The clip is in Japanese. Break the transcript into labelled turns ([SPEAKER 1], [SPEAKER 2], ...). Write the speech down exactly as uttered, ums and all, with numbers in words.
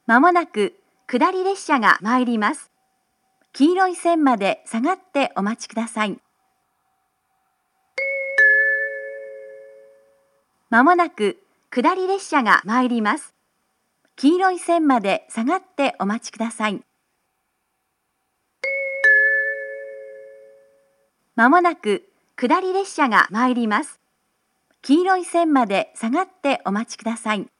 [SPEAKER 1] まもなく下り列車が参ります。黄色い線まで下がってお待ちください。まもなく下り列車が参ります。黄色い線まで下がってお待ちください。まもなく下り列車が参ります。黄色い線まで下がってお待ちください。